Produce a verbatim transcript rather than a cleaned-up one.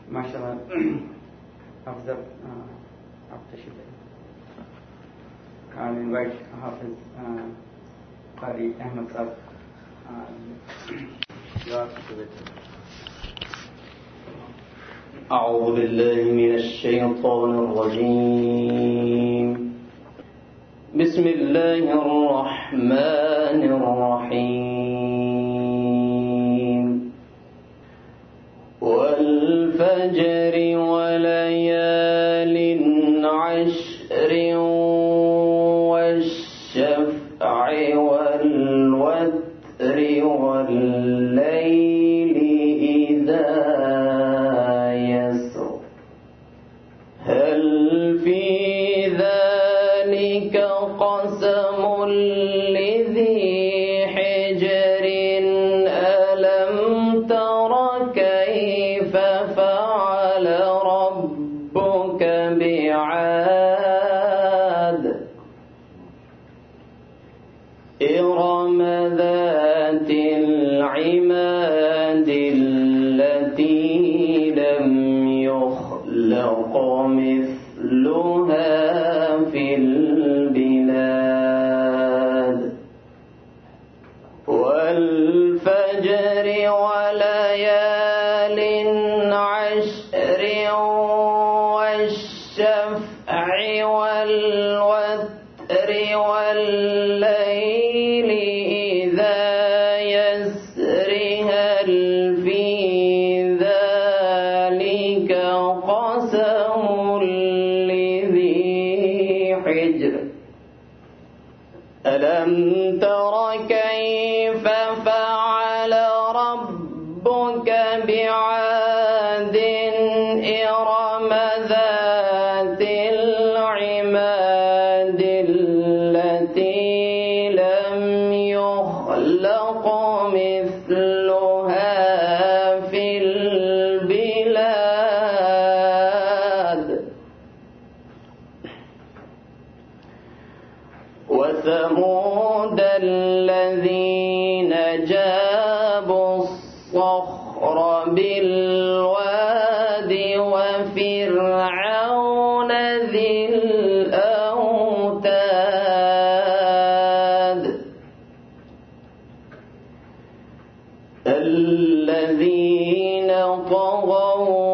MashaAllah, Afzal, uh, after Shida. I'll invite Hafiz uh, Qari Ahmad Saab. أعوذ بالله من الشيطان الرجيم. بسم الله الرحمن الرحيم. والفجر وليال عشر والشفع والوتر والليل إذا يسر هل في ذلك قسم لذي حجر ألم تر كيف فعل ربك بعاد إرم ذات العماد التي لم يخلق مثلها في البلاد والفجر وليال عشر والشفع والوتر والليل إذا يسر هل في ذلك قسم لذي حجر ألم تر كيف فعل ربك بعاد إرم ذات العماد التي لم يخلق مثلها في البلاد وثمود الذين جابوا الصخر بالواد وفرعون ذي الأوتاد الذين طغوا